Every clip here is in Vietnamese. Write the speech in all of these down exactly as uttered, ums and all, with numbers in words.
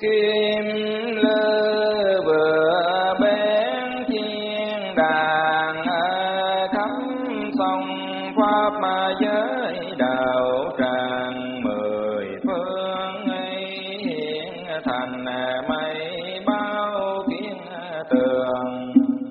kim lư vừa bén chiên đàn khắp sông pháp giới đạo tràng mười phương ấy hiện thành mây bao kiến tường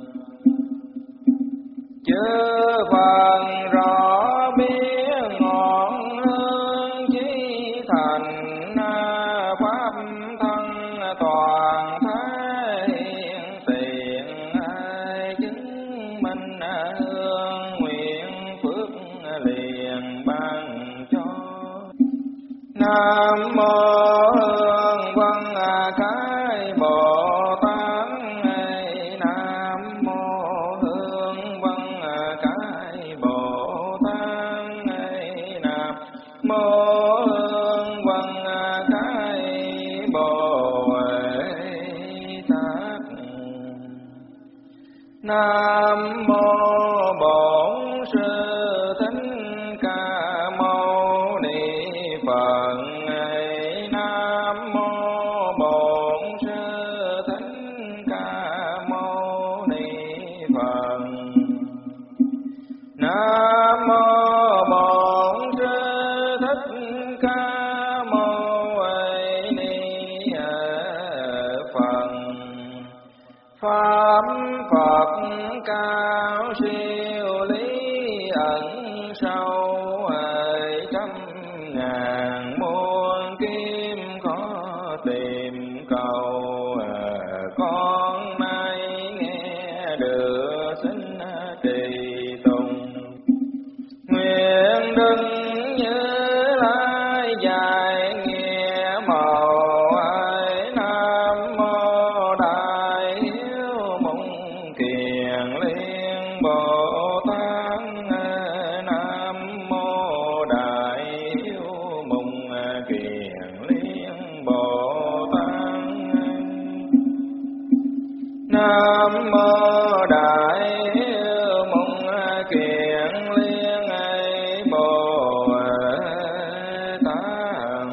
chớ phần rõ biết ngọn hương chí thành pháp thân toàn thái hiện tiền ai chứng minh hương nguyện phước liền ban cho. Nam mô hương văn khai Bồ Tát. Nam mô hương văn khai Bồ Tát. Nam mô hương văn khai Bồ Tát. Nam mô Bổn Sư Thích Ca Mâu Ni Phật. Nam mô Bổn Sư Thích Ca Mâu Ni Phật. Nam mô Bổn Sư Thích Ca Mâu Ni Phật. Pháp Phật cao siêu lý ẩn sâu trăm ngàn muôn kim khó tìm cầu. Con nay nghe được xin trì tùng nguyện đừng như lai dài nghĩa màu. Nam mô đại hiếu mong kiền liên Bồ Tát. Nam mô đại hiếu mong kiền liên Bồ Tát. Nam mô đại hiếu mong kiền liên Bồ Tát.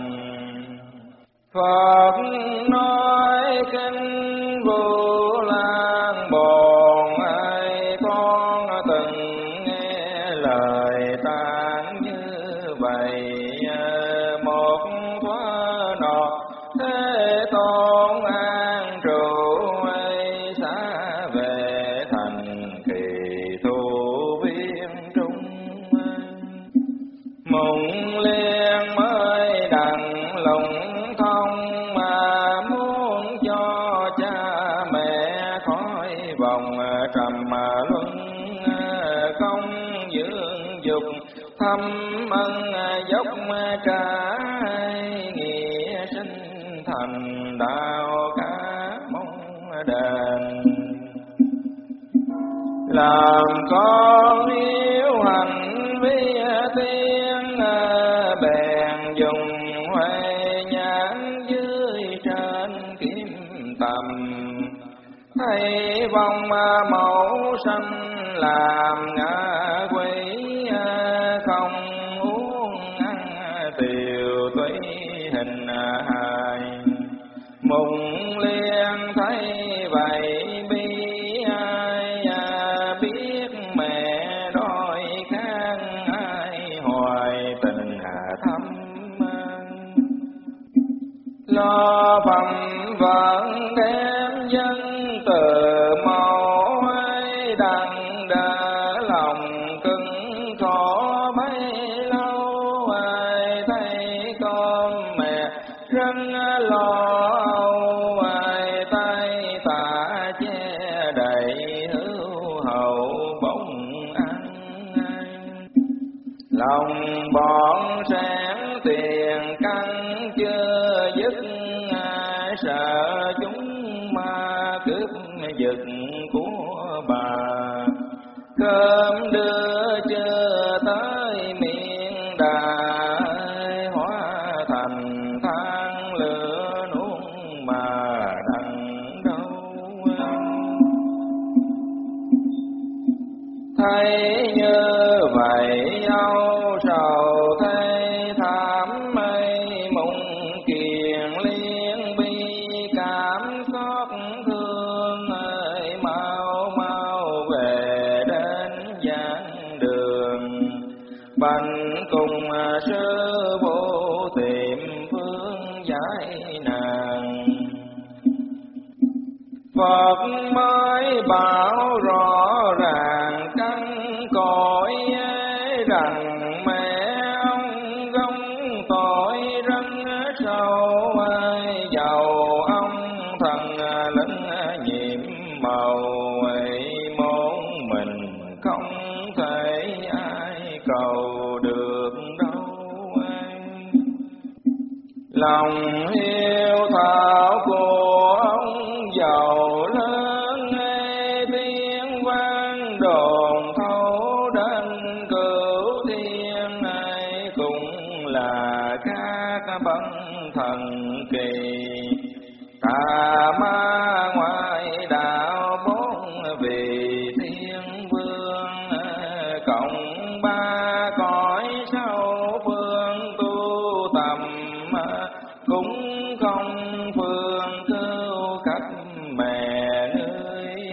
Phật nói kinh Vu Lan Bồn ai con từng nghe lời tán như vậy. Một thoa nọ Thế Tôn an trụ ấy xa về thành kỳ thu viên trung. Mộng liên mới đặng lòng thông mà muốn cho cha mẹ khỏi vòng trầm luân công dưỡng dục thâm ân dốc trả nghĩa sinh thành đạo cả mong đền. Làm con hiếu hành vi tiên bèn dùng huệ nhãn dưới trên kiếm tầm. Thấy vong mẫu sanh làm ngã quỷ không uống ăn tiều tùy hình hài. Mùng liên thấy vậy bi ai biết mẹ đôi khang ai hoài tình thâm. Lo phẩm vẫn đem dân từ mẫu ấy đặng đã lòng cứng khó bấy lâu. Ai thấy con mẹ rất lo âu. Ai tay tạ che đầy hữu hậu bỗng ăn. Lòng bọn sáng tiền căn chưa dứt. Sợ chúng ma cướp giật của bà. Cơm đưa chưa tới miệng đà. Hóa thành than lửa nuốt mà đặng đâu. Thấy như vậy âu sầu thấy thảm mây mộng kiền liên bi bành cùng sư phụ tìm phương giải nạn. Phật mới bảo rõ ràng căn cõi rằng mẹ ông gông tội rất sâu, giàu ông thần linh nhiệm màu môn mình không thể ai cầu được đâu. Lòng hiếu thảo của ông giàu lớn tiếng vang đồn thấu đến cửu thiên, cũng là các bậc thần kỳ. Tà ma ngoại đạo bốn vị thiên vương, cộng ba cõi sau phương tu tầm, cũng không phương cứu cách mẹ nơi.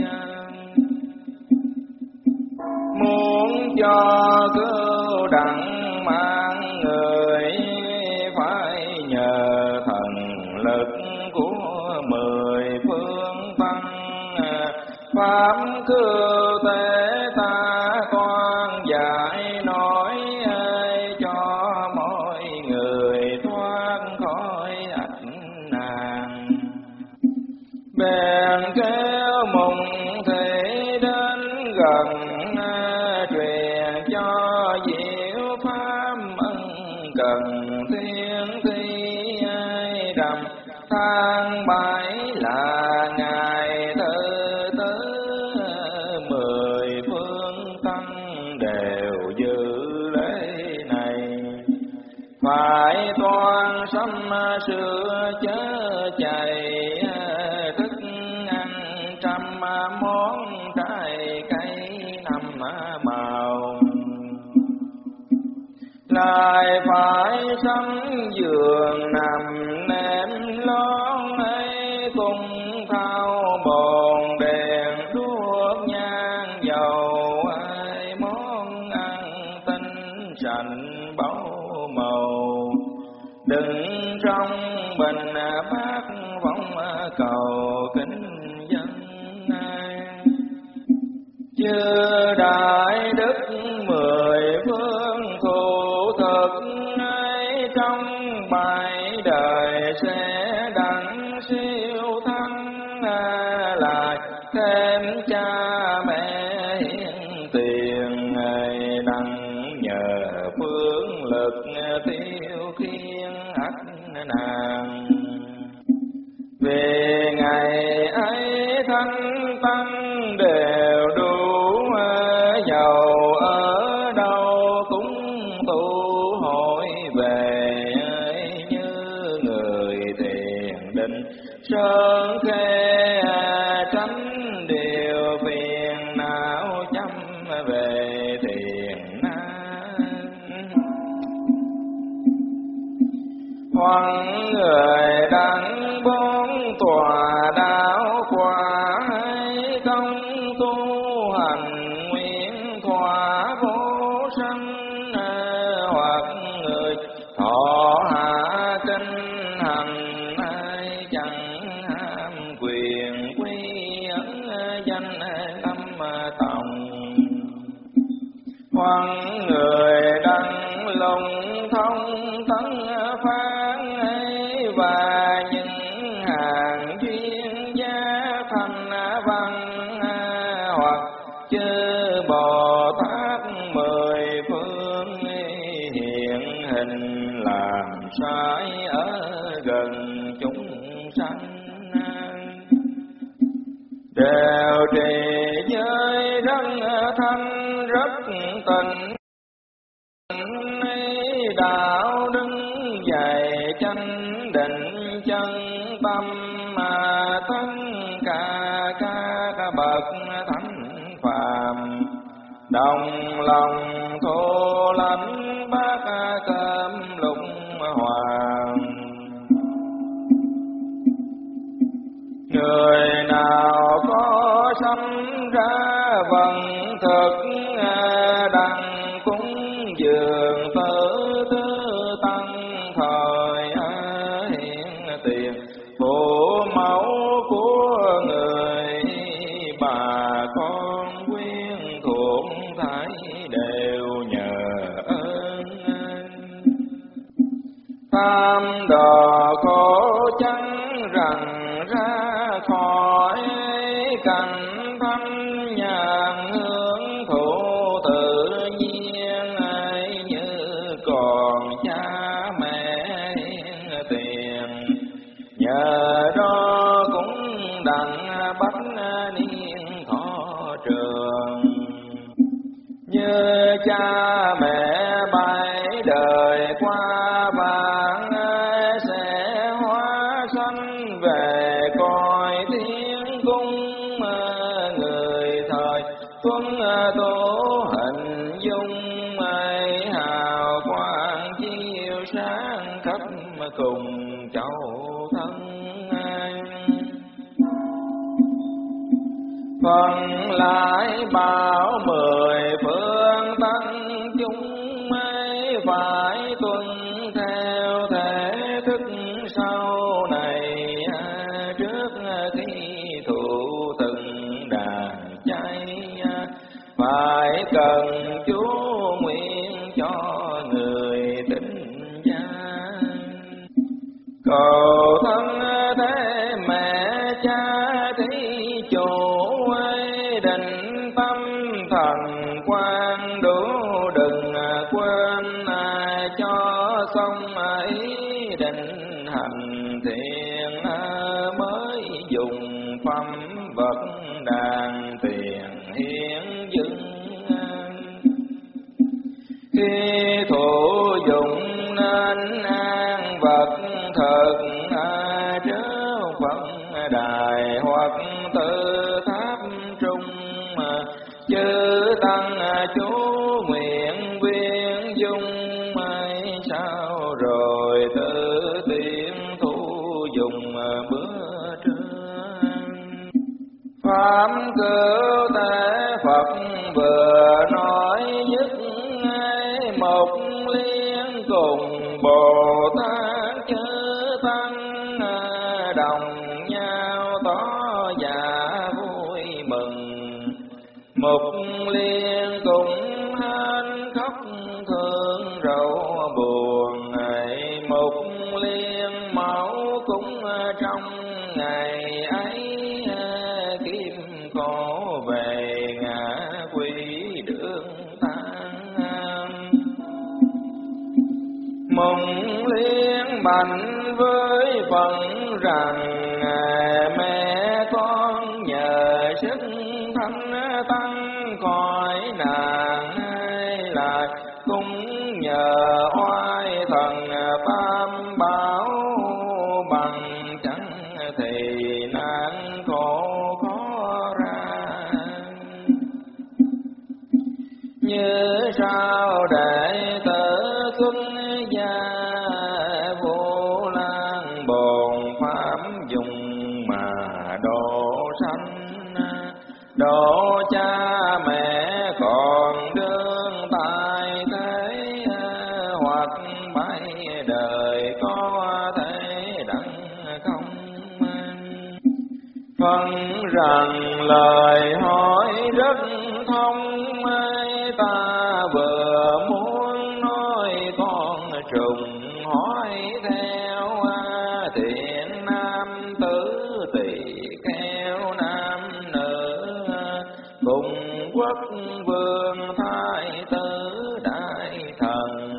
Muốn cho cứu đặng mang người, phải nhờ thần lực của mười phương tăng. Pháp cư tế ta con dạy nói, cho mọi người thoát khỏi ách nạn. Bèn kéo mùng thị đến gần, truyền cho diệu pháp ân cần thiên thi đầm. Tháng bảy là ngày thứ tư, mười phương tăng đều dự lễ này. Phải toan sắm sữa chớ chày, thức ăn trăm món trái cây năm màu. Lại phải sắm giường nằm nệm lót ấy, cùng thao bồn đèn đuốc nhang dầu ai. Món ăn tinh sạch báu màu, đừng trong bình bát vọng cầu kính dân. Chư đại đức mười phương thủ thực ấy, trong bài đời sẽ đặng siêu thắng. Lại thêm cha mẹ hiến tiền, đặng nhờ phương lực tiêu khiên ách nạn. Về ngày ấy thanh tăng đều đủ, giàu ở đâu cũng tụ hội về. Như người thiền định sơn khê, tránh điều phiền não chăm về thiền nan. Hoặc người đặng bốn tòa đạo quả, công tu hành nguyện thỏa vô sanh. Hoặc người thọ hạ kinh hành, ai chẳng ham quyền quy ấn danh tâm tòng. Hoặc người đặng lùng thông tấn phán ấy, và những hàng duyên gia thành văn. Hoặc chư Bồ Tát mười phương, hiện hình làm sai ở gần chúng sanh. Đều trì giới rất thanh rất tình, đạo đứng dày chánh định chân tâm. Mà tất cả các bậc thánh phàm, đồng lòng thô lãnh bát cơm lục hoàng. Người nào có sanh ra vận thực, đặng cúng dường tử tư tăng thời hiện tiền phụ mẫu của người bà con quyến thuộc thảy đều nhờ ơn anh. Tam đò khổ chẳng rằng ra khỏi cảnh thanh nhàn hưởng thụ tự nhiên ai như còn cha mẹ tiền. Nhờ đó cũng đặng bách niên thọ trường, như cha mẹ bảy đời qua vãng sẽ hóa sanh về coi thiên cung. Người thời tuân tố hình dung ai hào quang chiếu sáng khắp cùng châu thân anh. Phần lại bảo mười phương tăng chúng ấy phải tuân theo thể thức sau này, trước khi thụ từng đàn chay phải cần chú nguyện cho người tín gia. Cầu thân thế mẹ cha thí chủ ấy định tâm thần quan đủ đừng quên cho xong ý định hành thiện mới dùng phẩm vật đàn tiền hiến dâng. Khi thụ dụng nên an vật thật trước Phật đài hoặc tự tháp trung, chư tăng chú nguyện viên dung mai sao rồi tự tiện thu dùng bữa trưa. Pháp cứu tế Phật vừa nói dứt một liên cùng Bồ Tát chư tăng đồng nhau tỏ dạ vui mừng. Một liên cùng hên khóc thương rầu buồn, ngày một liên mẫu cũng trong ngày ấy kim cổ về ngã quỷ đường tan. Mong liên mạnh với phận rằng mẹ con nhờ sức thanh tăng khỏi nạn, lại cũng nhờ oai thần tam bảo bằng chẳng thì nạn khổ khó ra. Như sao đệ tử xuất gia Vô Lan bồn pháp dùng mà độ sanh, độ cha mẹ còn đương tại thế, hoặc bảy đời có thể đặng không. Phân rằng lời hỏi rất thông, ta vừa muốn nói con trùng hỏi theo. Thiện nam tử tỳ kheo nam nữ, cùng quốc vương thái tử đại thần.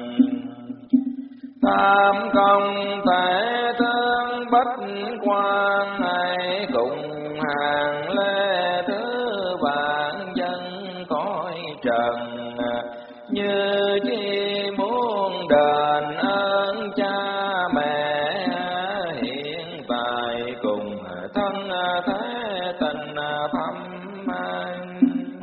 Tam công tể tướng bách quan ai cùng hàng lê thứ vạn dân cõi trần. Như chi muốn đền ơn cha mẹ hiện tại cùng thân thế tình thâm anh.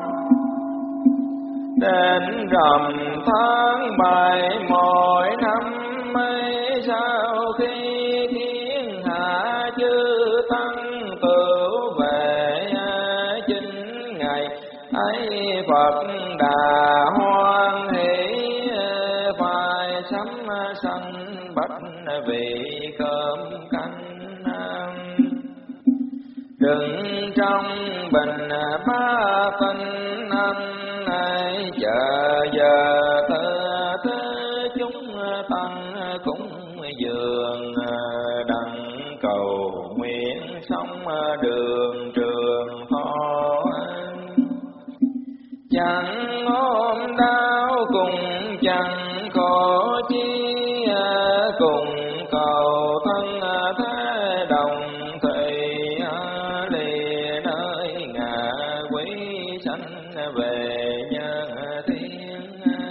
Đến rằm tháng bảy mỗi năm mấy sau khi thiên hạ chư tăng tửu về chín ngày ấy Phật đà hoan hỷ sắm sanh bách vị cơm canh. Đừng trong bình ba tinh anh ai chờ giờ thơ thế chúng tăng cũng dường đặng cầu nguyện sống đường trường thọ. Chẳng ôm đau cùng chẳng có chi cùng cầu thân thế đồng thầy lìa nơi ngạ quý sanh về nhân thiên.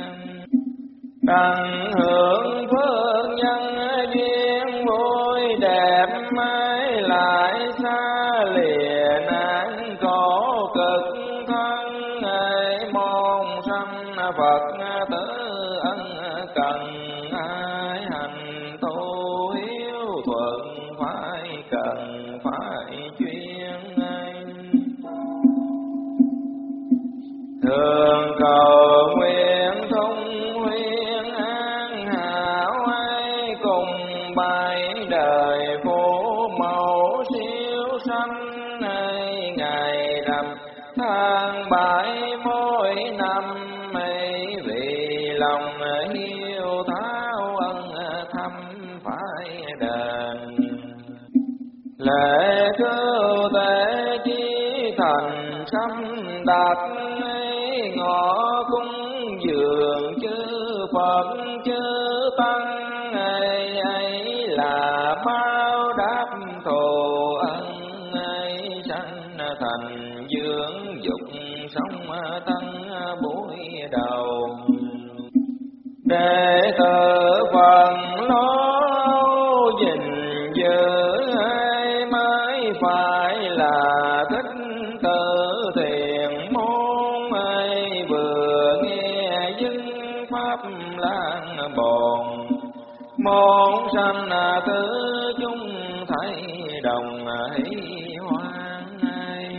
Đặng hưởng phước nhân duyên vui đẹp mãi lại xa lìa nạn khổ cực thân ấy môn sanh Phật tử ân cần ai hành tu hiếu thuận phải cần phải chuyên anh. Thường cầu nguyện thông huyên an hảo ai cùng bài đời phổ mẫu siêu sanh ai ngày rằm tháng bảy mỗi năm ấy vì lòng hiếu thảo ân thăm phải đền. Lễ cứu tế chí thành sắm đặt ấy ngõ cúng dường chư Phật chư tăng ấy ấy là bao đáp thù ân ấy sanh thành dưỡng dục sống tăng buổi đầu. Đệ tử phần lối gìn giữ ai mới phải là thích tự thiện môn ai vừa nghe dứt pháp lan bồn môn sanh tứ chúng thấy đồng hỷ hoan ai.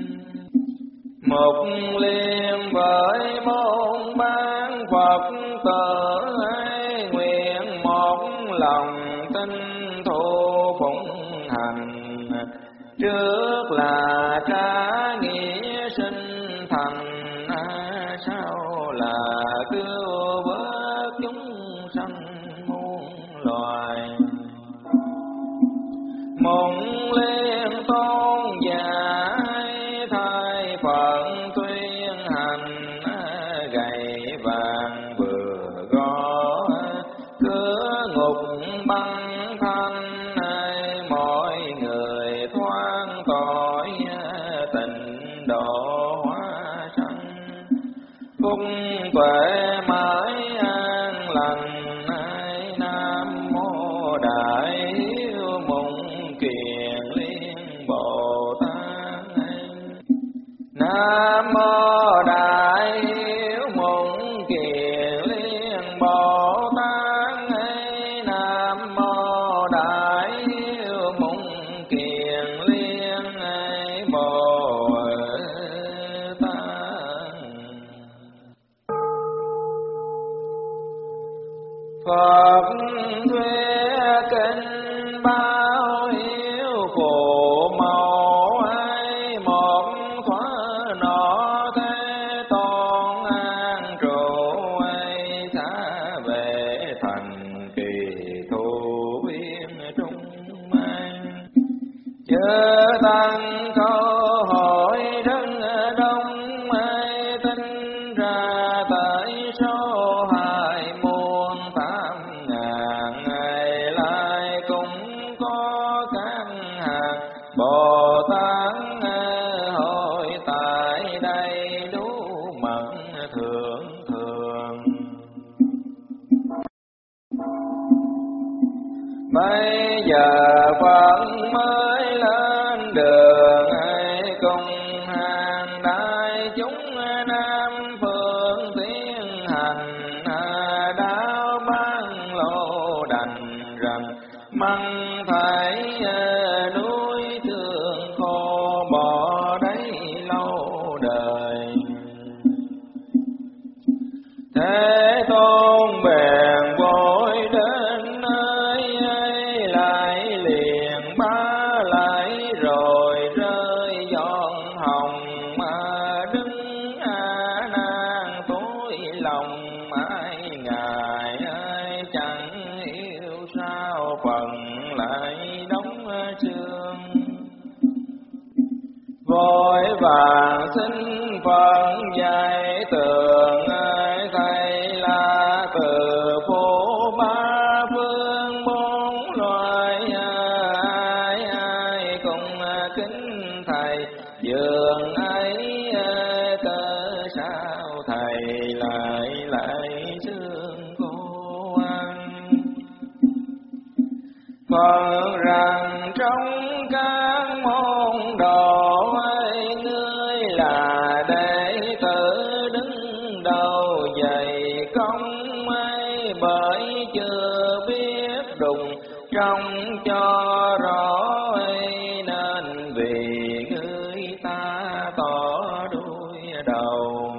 Một liên với môn ban Phật tử ai nguyện một lòng tin thu phụng hành. Trước là trả nghĩa sinh thành sau là cứu vớt chúng sanh muôn loài. Mộng liên tôn giả thay phận tuyên hành gầy vàng vừa gõ cửa ngục băng thanh mọi người thoáng tội tình độ hóa sanh. Phúc tuệ mãi an lành Nam mô Đại Hiếu Mộng Kiền Liên Bồ Tát. Nam mô Đại Hiếu Mộng Kiền Liên Bồ Tát. Nam mô Đại Hiếu Mộng Kiền Liên Bồ Tát. Phật thuê kinh bao hiếu phù mẫu ai một khóa nọ thế tôn an trụ ai xa về thành kỳ thu viên trung an. Chớ tăng câu hỏi đứng đông ai tin ra tại số hai muôn tám ngàn ngày lại cũng có các hạt Bồ Tát hội tại đây đủ mật thượng thường. Bây giờ Phật mới lên đường ai cùng hàng đại chúng Nam phương tiến hành đạo ban lộ đành rằng măng phải núi thương khô bỏ đấy lâu đời. Thế tôn bèn vô ai ngài ai chẳng yêu sao phần lại đóng xương. Vội vàng xin Phật dạy tường ai thầy là từ phố ba phương bốn loài ai ai cùng kính thầy dường ấy cớ sao thầy lại lại xương cô ăn. Phật rằng trong các môn đồ ấy ngươi là đệ tử đứng đầu dày công ấy, bởi chưa biết đùng trong cho rõ ấy, nên vì ngươi ta tỏ đuôi đầu.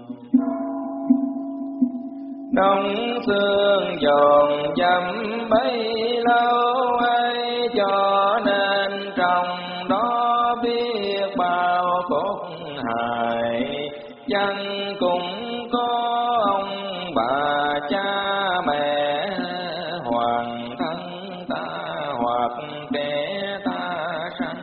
Đông xương dồn dâm bấy lâu ấy, cho nên trong đó biết bao khổ hại. Chẳng cũng có ông bà cha mẹ hoàng thân ta hoặc kẻ ta sanh.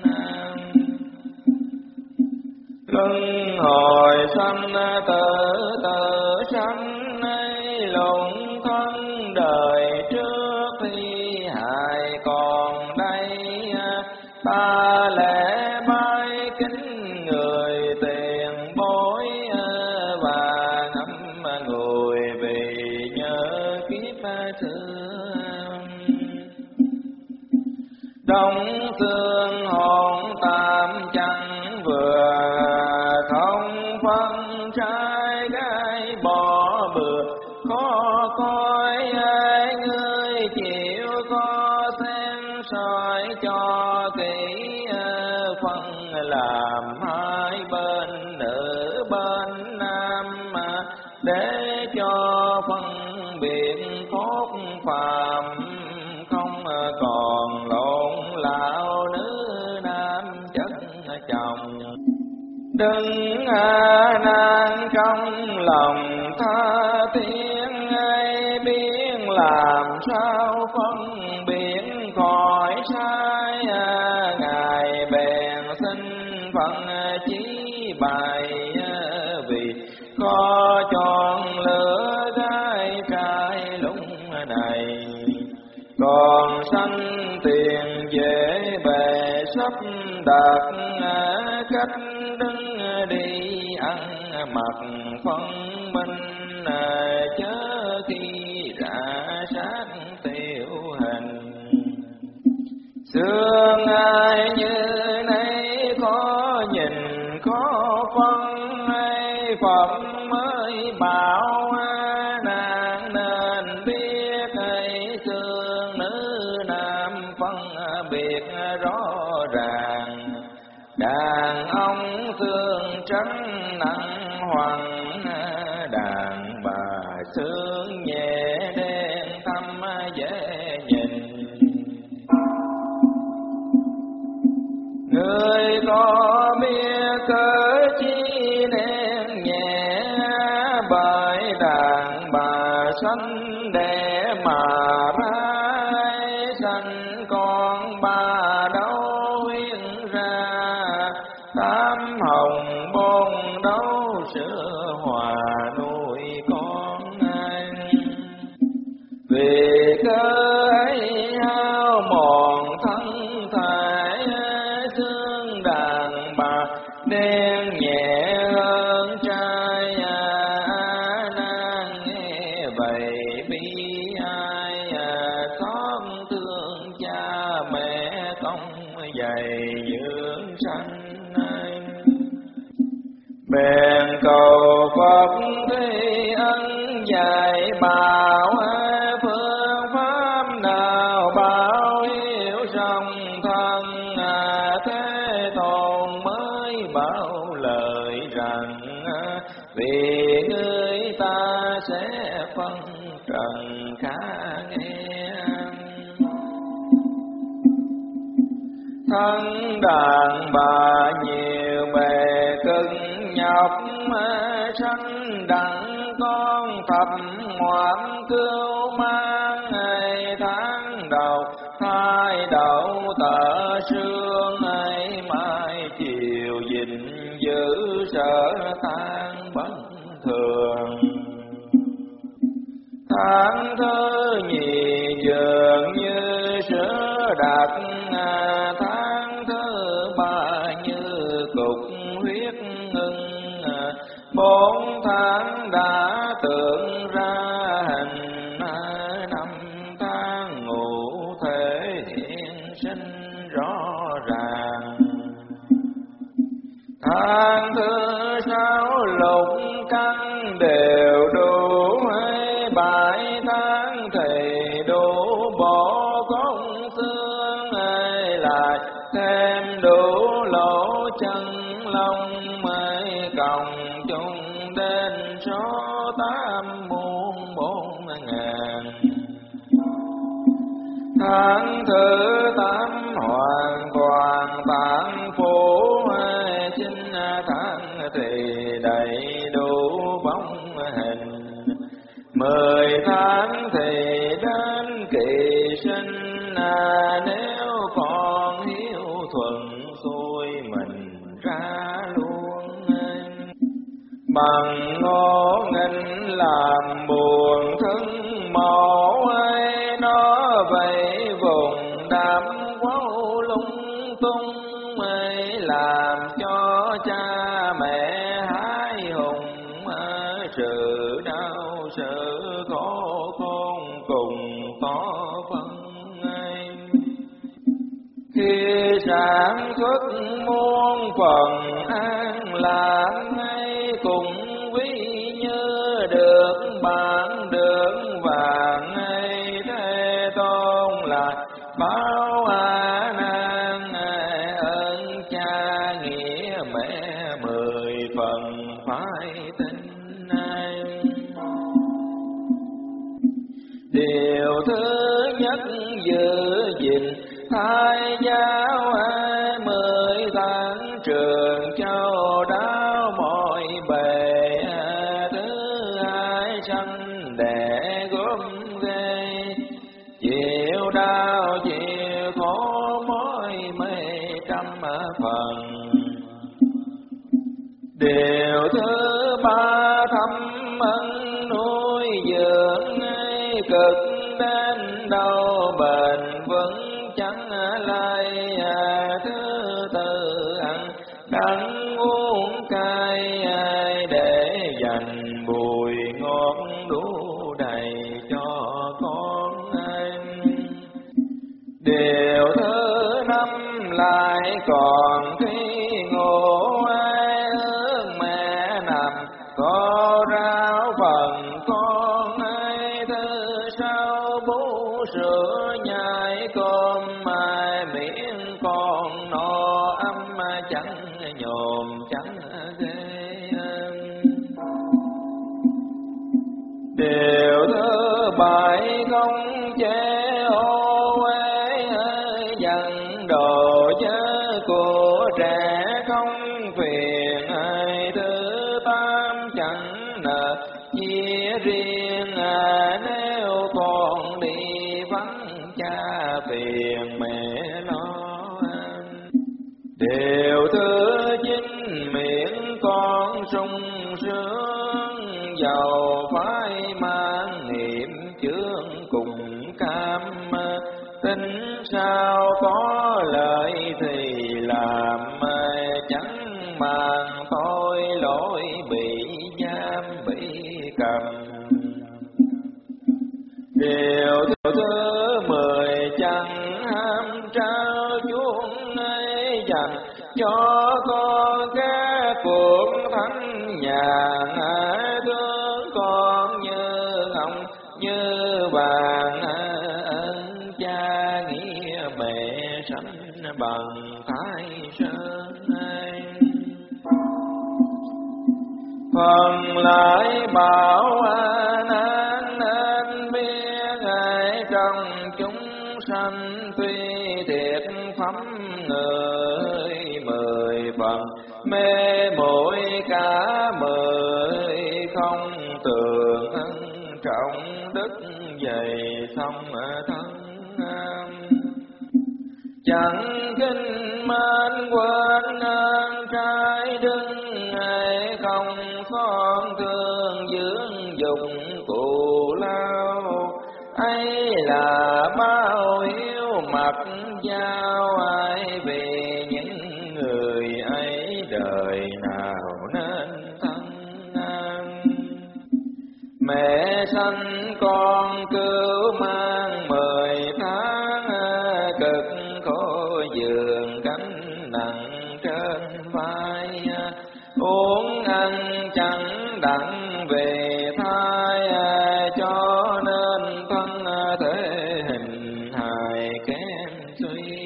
Luân hồi sanh tử tử sanh lụng thân đời trước thi hại còn đây. Ta lễ bái kính người tiền bối và ngắm người vì nhớ kiếp xưa. Đông xương hồn tam chẳng vừa, không phân trai gái bỏ bừa. Khó coi ai ngươi chịu có xem soi cho kỹ, phân làm hai bên nữ bên nam, để cho phân biệt cốt phàm không còn lộn lão nữ nam chất chồng. Đừng nan trong lòng tha thiên ai, biết làm sao phân biệt khỏi sai. Ngài bèn xin phận chí bày, vì có chọn lửa gái trai lúc này. Còn sanh tiền dễ bề sắp đặt, cách đứng đi ăn mặc phân minh, chớ khi rã sát tiểu hình. Xương ai như nay khó nhìn khó phân ai, Phật mới bảo nàng nên biết ai xương nữ nam phân biệt rõ ràng. Đàn ông xương trắng nặng hoàng, đàn bà xương nhẹ đen thâm dễ nhìn. Người có biết cớ chi đen nhẹ, bởi đàn bà sanh để mà ra sanh con bà đâu hiện ra. Tám hồng bôn đấu sữa hòa nuôi con anh, vì cớ ấy hao mòn thân thể. Xương đàn bà đen nhẹ hơn trai, nàng nghe vậy bi ai. Xót thương cha mẹ công dày dưỡng sanh, bèn cầu Phật Thế Ân dạy bảo. Phương pháp nào bảo hiếu trong thân, Thế Tôn mới bảo lời rằng, vì người ta sẽ phân trần khá nghe. Thân đàn bà nhiều bề cưng nhọc, sanh đặng con thật thập ngoạn cưu mang ngày tháng đầu hai đậu tờ sương ngày mai chiều gìn giữ sở tan bất thường. Tháng thứ nhì dường như sữa đặc, tháng thứ ba như cục huyết ngưng, bốn tháng đã tưởng ra hình, năm tháng ngủ thể hiện sinh rõ ràng. Tháng thứ sáu lục căn đều đủ, bảy tháng thì đủ bộ công xương, lại thêm đủ lỗ chân lông, cộng chung đến số tám muôn bốn ngàn. Tháng thứ tám hoàn toàn tạng phủ, chín tháng thì đầy đủ bóng hình, mười tháng thì đến kỳ sinh, nếu con hiếu thuận xuôi mình ra luôn. Bằng ngô nghinh làm buồn thân mẫu, nó vậy vùng đám quấu lung tung, làm cho cha mẹ hái hùng, sự đau sự khổ con cùng to phân. Khi sản xuất muôn phần an lạc, cùng quý như được bản được vàng, thế tôn lại báo a nan, ơn cha nghĩa mẹ mười phần phải tin. Điều thứ nhất giữ gìn thai giáo, mười tháng trường châu đáo mọi bề, thứ hai sanh đẻ gốm ghê, chịu đau chịu khổ mỗi mấy trăm phần. Điều thứ ba thăm ân nuôi dưỡng, cực đến đâu bền vững chẳng lay. Thứ tư ăn đắng uống cay, để dành bùi ngọt đủ đầy cho con anh. Điều thứ năm lại còn khi ngủ, ước mẹ nằm có rau phần con, thứ sau bú sữa nhai cơm, miệng con no ấm chẳng nhồm chẳng ghê. Điều thứ bảy không chế ô uế, dần đồ chớ của trẻ không phiền. Thứ tám chẳng nợ chia riêng, nếu con đi vắng cha phiền mẹ lo. Điều thứ chín miệng con sung sướng, giàu phải mang niệm chướng cùng cam. Tính sao có lợi thì làm, chẳng màng tội lỗi bị giam bị cầm. Điều thứ mười chẳng ham trao chuông ấy, dành cho con các cuộc thánh nhàn. Thương con như ngọc như vàng, ơn cha nghĩa mẹ sanh bằng Thái Sơn. Phần lại bảo nan nên biết ngài trong chúng sanh, tuy thiệt phẩm người mười phần, mê muội cả mười không tường ân trọng đức dày song thân. Chẳng kinh mến quên ơn trái đứng ngày không con thương dưỡng dụng cụ lao. Ấy là bao hiếu mặt giao ai vì những người ấy đời nào nên thân an. Mẹ sanh con cứu mang mười tháng cực khổ giường gánh nặng trên vai. Uống ăn chẳng đặng về thai cho nên thân thể hình hài kém suy.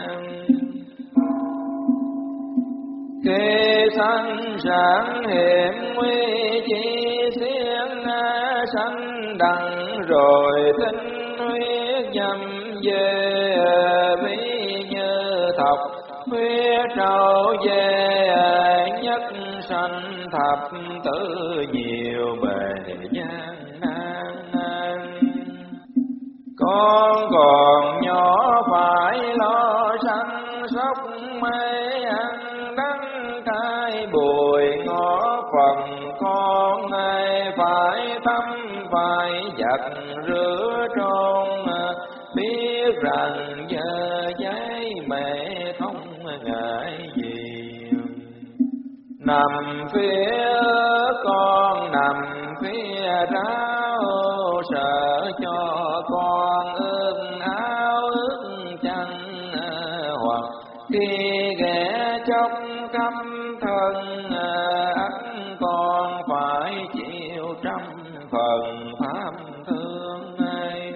Khi sanh sản hiểm nguy chi xiên sanh đặng rồi tinh huyết dầm về ví như thọc huyết trâu về nhất sanh thập tử nhiều bề gian nan. Con còn nhỏ phải lo săn sóc mê ăn đắng cay bùi ngõ phần con ai phải tắm phải giặt rửa trôn. Biết rằng giờ giấy mẹ không ngại gì. Nằm phía con nằm phía ráo sợ cho con ướt áo ướt chân. Hoặc khi ghé chốc căm thân ắt con phải chịu trăm phần tham thương ai.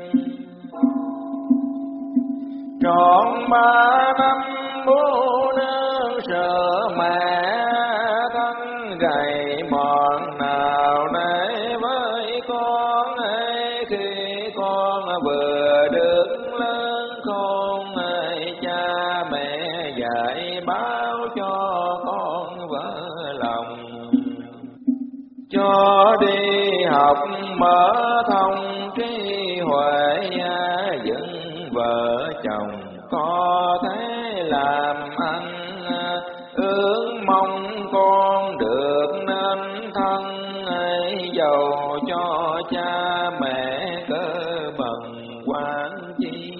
Trọn ba năm bố nương sợ mẹ thân gầy mòn nào nấy với con ấy. Khi con vừa được lớn khôn ấy, cha mẹ dạy báo cho con vỡ lòng. Cho đi học mở thông trí huệ dựng vợ chồng có thể làm ăn. Ước mong con được nên thân ấy giàu cho cha mẹ cơ bằng quan chi.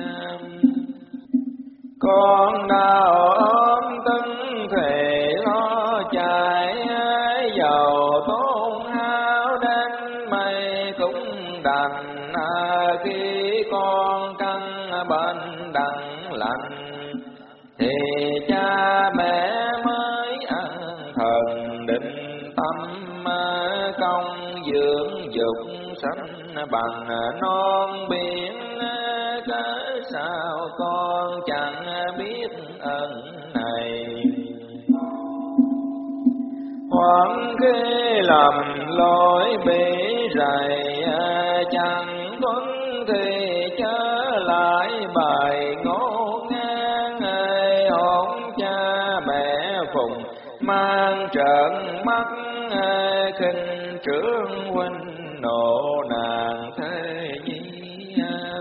Con nào ôm tấn thể lo chạy giàu tốn hao đến mây cũng đành. Khi con căn bệnh đặng lành thì cha mẹ mới an thần định tâm. Công dưỡng dục sanh bằng non biển cớ sao con chẳng biết ơn này. Khoảng khi lầm lỗi bị rầy chẳng tuân thì chớ lại bài ngôn ngang. Hôn cha mẹ phùng mang trợn mắt khinh trưởng huynh nộ nàng thế nhi.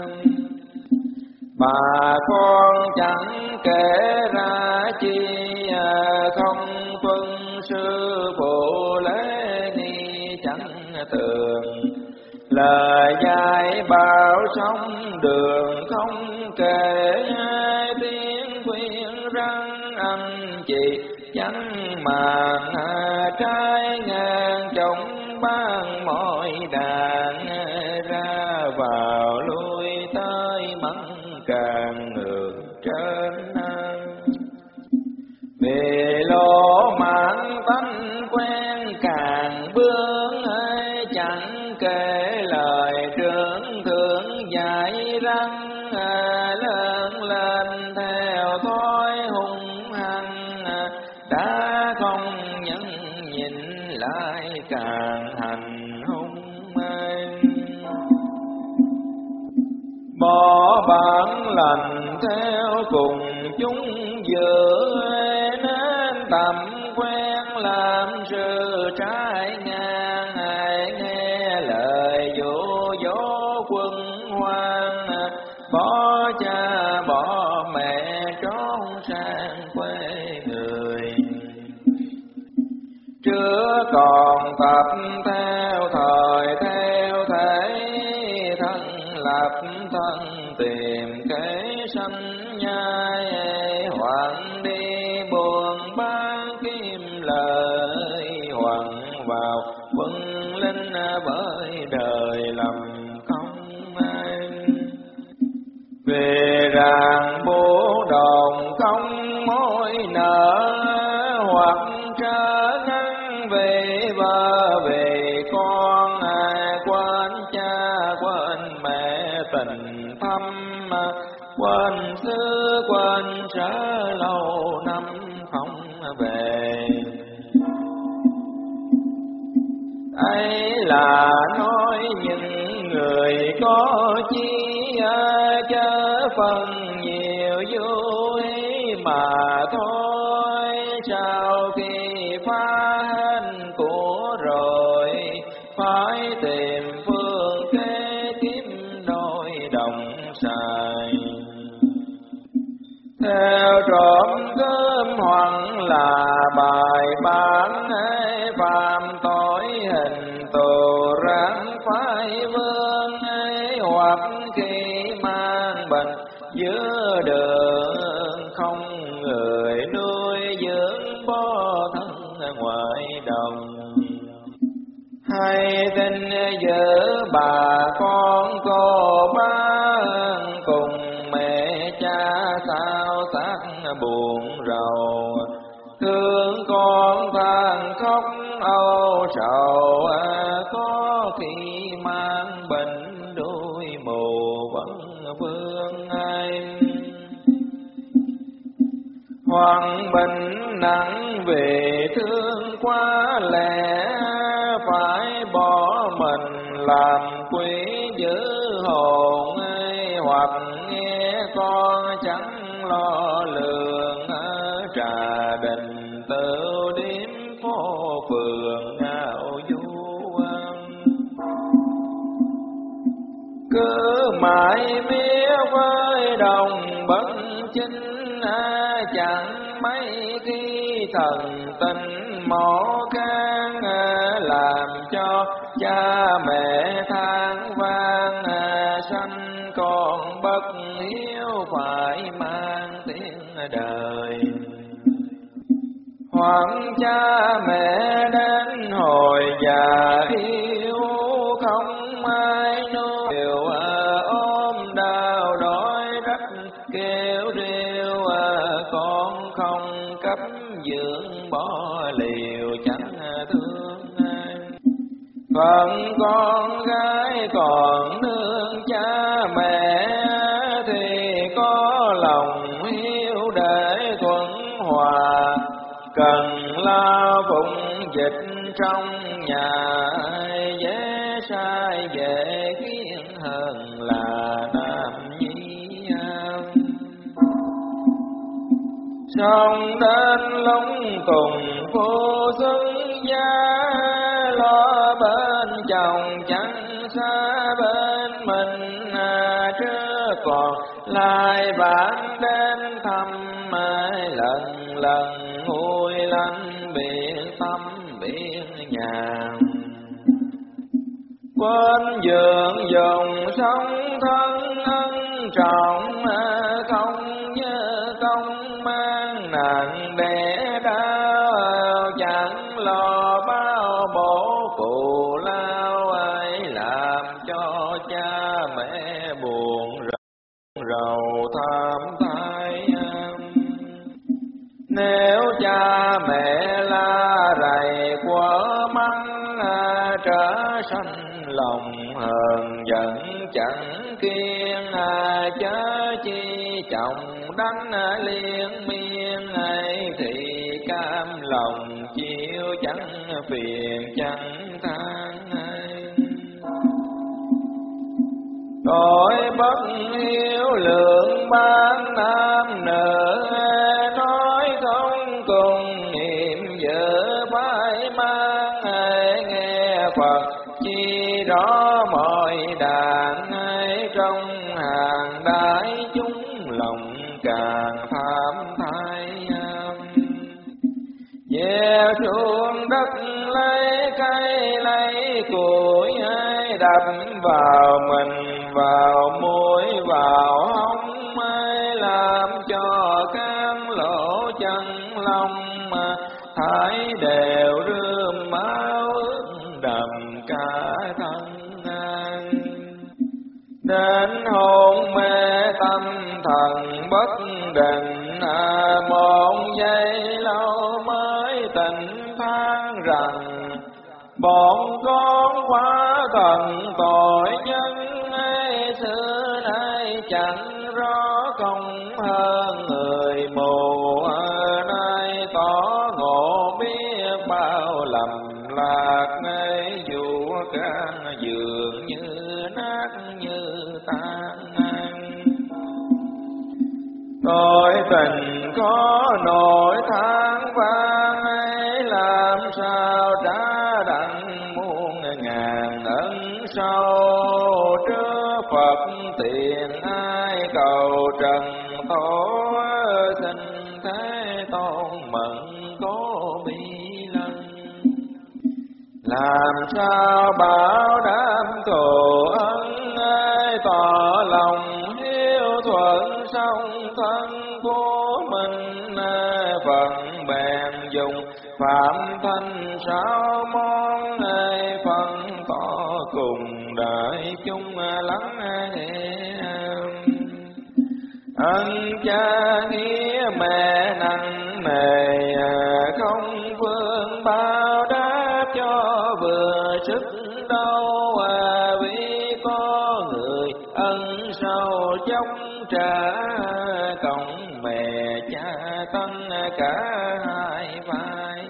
Bà con chẳng kể ra chi không phân sư phụ lễ nghi chẳng tường. Lời dạy bảo sống đường không kể tiếng khuyên răng anh chị chẳng màng trái ngang trong ban mọi đàn. Ra vào lui tới mắng càng ngược trên vì lỗ mãn tánh quen càng bướng chẳng kể lời trưởng thượng dạy răng. Lớn lên theo thói hung hăng đã không nhẫn nhịn lại càng hành hung. Bỏ bản lành theo cùng chúng giữa nên tầm quen làm sự trái ngang. Hãy nghe lời dụ quân hoang, bỏ cha bỏ mẹ trốn sang quê người. Chưa còn tập theo thời theo thế, thân lập thân tìm kế sanh nhai, hoạn đi buồn bán kim lợi, hoạn vào quân linh bởi đời lầm không ai. Về ràng bố đồng không mối nợ, hoặc trở ngăn về vợ về con, quên cha quên mẹ tình thâm, quên xứ quên trở lâu năm không về. Ấy là nói những người có chí, chớ phần nhiều vui mà thôi. Sau khi phá hết của rồi, phải tìm phương kế kiếm đôi đồng xài. Theo trộm cướp hoặc là bài bán, phạm tội hình tù ráng phải vương, hoặc khi mang bệnh giữa đường, không người nuôi dưỡng bó thân ngoài đồng. Hay tin giữ bà con cô bác, cùng mẹ cha sao xác buồn rầu. Thương con than khóc âu sầu, có khi mang bệnh đôi mù vẫn vương anh. Hoặc bệnh nặng về thương quá lẽ, phải bỏ mình làm quý giữ hồn. Hoặc nghe con chẳng lo lường, trà đình tự điếm phố phường ngạo du. Cứ mãi biết với đồng bất chính, chẳng mấy khi thần tình mổ can, làm cho cha mẹ than vang. Sanh con bất hiếu phải mang tiếng đời, hoặc cha mẹ đến hồi già yếu, không ai nuôi. Điều ôm đau đói đất kêu rêu, con không cấp dưỡng bỏ liều chẳng thương ai. Phận con gái còn nương cha mẹ, thì có lòng hiếu để thuận hòa. Cần lo phụng dịch trong nhà, dễ sai dễ khiến hơn là nam nhi. Xong đến lúc cùng cô xứng giá, lo bên chồng chẳng xa bên mình. Trước còn lại bạn đến thăm, lần lần nguôi lanh biển tâm biển nhà. Quên giường dùng sống thân ân trọng, không nhớ công mang nặng đẻ đau. Chẳng lo bao bổ phụ lao, ai làm cho cha mẹ buồn rầu tham thai. Nếu cha mẹ la rầy quá mắng, trở sanh lòng hờn giận chẳng kiên. Chớ chi chồng đánh liên miên, ấy thì cam lòng chịu chẳng phiền chẳng than. Tội bất hiếu lượng ban nam nữ, nói không cùng niệm vợ phải mang. Nghe Phật chi rõ mọi bội đàn ngay trong hàng đại chúng lòng càng tham thái. Gieo xuống đất lấy cây lấy củi ai đập vào mình vào mũi vào hông ai làm cho can lỗ chân lòng mà thải đều rơm máu ướt đầm cả thân an. Đến hôn mê tâm thần bất định à, một giây lâu mới tỉnh than rằng bọn con quá tận tội nhân ấy xưa nay chẳng rõ công hơn người mù à, nay tỏ ngộ biết bao lầm lạc ấy dù can dường như nát như tan. Tôi tình có nỗi than vang ấy làm sao trả đặng muôn ngàn ân sâu trước Phật tiền ai cầu trần tổ xin thế tôn mừng cố bi lân. Làm sao bảo đảm thù ân ai tỏ lòng hiếu thuận song thân của mình phần bèn dùng phạm thanh sáu món ai phân tỏ cùng đại chúng lắng nghe. Ân cha nghĩa mẹ nặng nề không phương bao đáp cho vừa sức đâu vì có người ân sâu chốc trả cộng mẹ cha tân cả hai vai.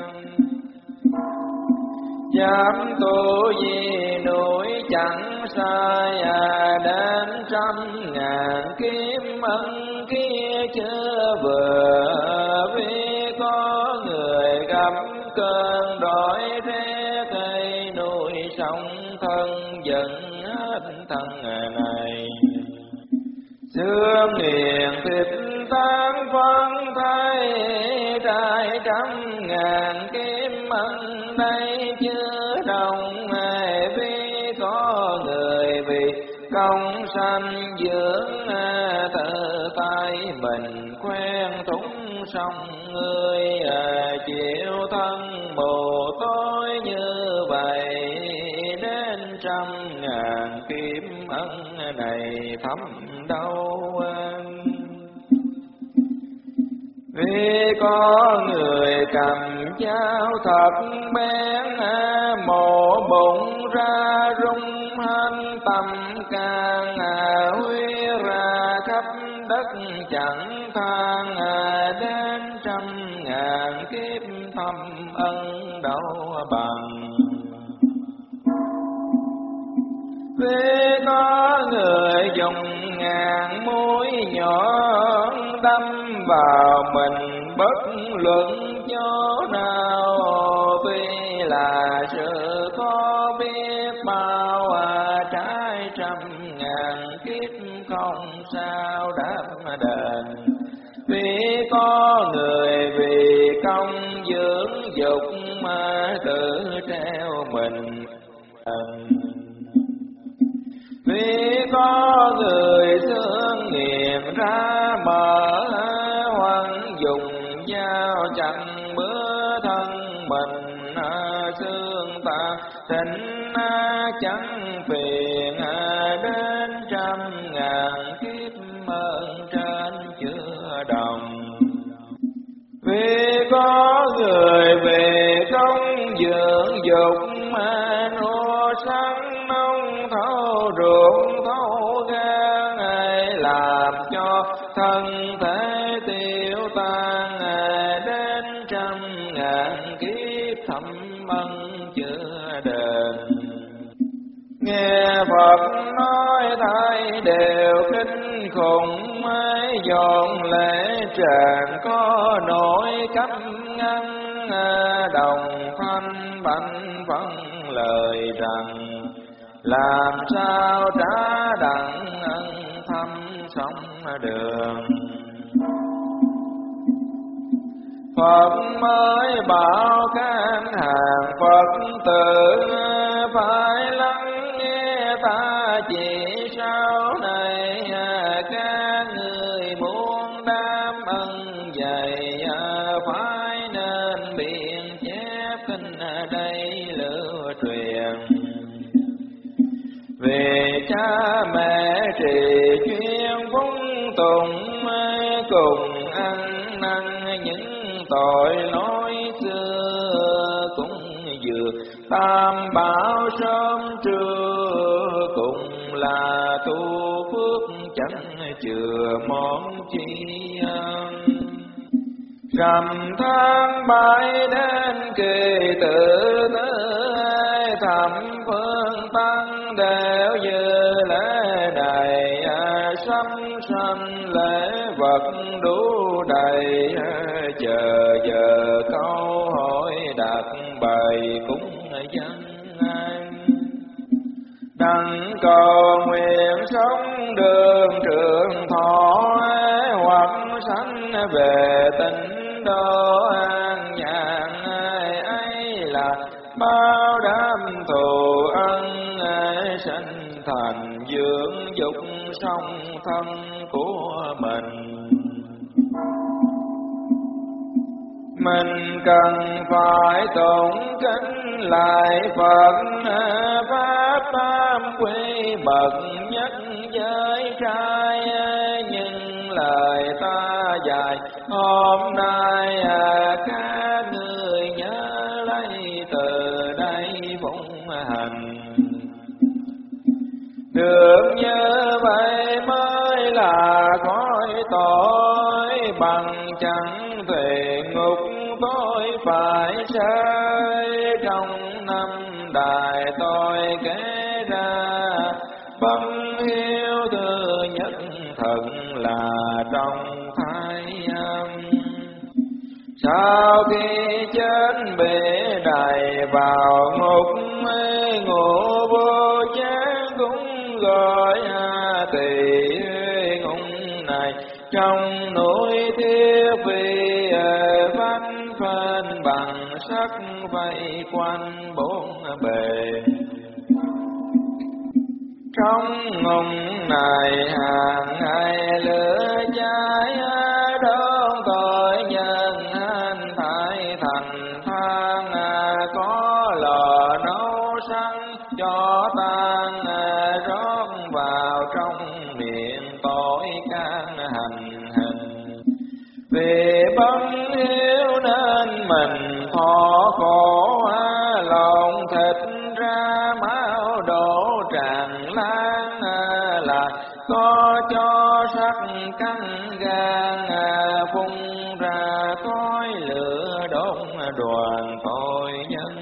Dám tu gì núi chẳng sai à, đến trăm ngàn kiếm ân kia chưa vừa vì có người gặp cơn đói rét cây nuôi sống thân dần hết thân này. Xương nghiền thịt tan phân thay trai trăm ngàn kiếm ân đây chưa đồng ai vì có người vì công sanh dưỡng tự tay mình quen thúng sông người chịu thân mù tối như vậy đến trăm ngàn kiếm ân này thấm đâu. Vì có người cầm dao thật bén mổ bụng ra rung hên tâm can huy ra khắp đất chẳng than đến trăm ngàn kiếp thâm ân đâu bằng. Vì có người dùng ngàn mũi nhọn đâm vào mình bất luận chỗ nào tuy là sự có biết bao à, trái trăm ngàn kiếp không sao đáp đền. Vì có người vì công dưỡng dục mà tự treo mình. Vì có người thương nghiền ra mở hoang dùng dao chặt bữa thân mình xương ta thịnh chẳng phiền đến trăm ngàn kiếp ơn trên chưa đồng. Vì có người về công dưỡng dục mà nô sáng nông thấu ruộng thấu gan làm cho thân thể tiêu tan đến trăm ngàn kiếp thâm ân chưa đền. Nghe Phật nói thay đều kinh khủng mới dọn lễ tràn có nỗi căm ngăn đồng thanh bảnh phân lời rằng làm sao trả đặng ân thâm sông đường. Phật mới bảo các hàng Phật tử phải lắng nghe ta chỉ sau này, các người muốn đám ân dày phải nên biện chép kinh đây lưu truyền. Vì cha mẹ trì chuyên phúng tùng cùng ăn năn những tội lỗi xưa, cũng vừa tam bảo sớm trưa, cùng là tu phước chẳng chừa món chi. Rằm tháng bảy đến kỳ tự tới, thẩm phương tăng đều dự lễ đầy, sắm sanh lễ vật đủ đầy, chờ giờ câu hỏi đặt bày cúng dân an. Đặng cầu nguyện sống đường trường thọ, hoặc sanh về tịnh độ an nhàn, ấy là bao đám thù ân, sanh thành dưỡng dục song thân của mình. Mình cần phải tụng kính lại Phật, pháp tam quy bậc nhất giới trai. Nhưng lời ta dạy hôm nay, các người nhớ lấy từ đây phụng hành. Được như vậy mới là cõi tội, bằng chẳng thể ngục tôi phải rơi. Trong năm đại tôi kể ra, phân hiếu thứ nhất thật là trong thai âm. Sau khi chết bị đày vào ngục, ngủ vô chán cũng gọi tỳ ngục này. Trong núi Thiết Phi vánh phân bằng sắc vây quanh bốn bề. Trong ngục này hàng ngày lửa cháy, đón tội nhân hành thải thành than. Có lò nấu sẵn cho tan, rót vào trong miệng tội can hành hình. Vì bấm hiếu nên mình thọ khổ, lòng thịt ra máu đổ tràn lan, là có cho sắc cắn gan, phun ra khói lửa đốt đoàn tội nhân.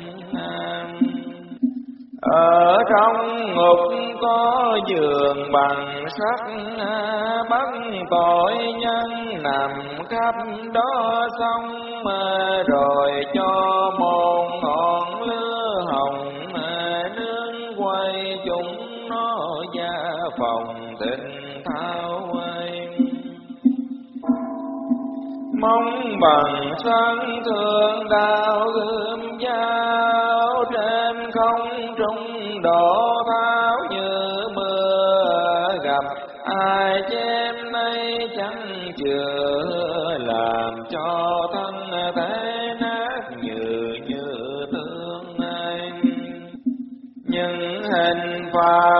Ở trong ngục có giường bằng sắt, bắt tội nhân nằm khắp đó xong, rồi cho một ngọn lửa hồng nướng quay chúng nó ra phòng thịnh thao quay. Mong bằng sân thương đao gươm dao, trên không trung đổ tháo như mưa. Gặp ai chém nay chẳng chừa, làm cho thân thể nát như như tương anh. Nhưng hình phạt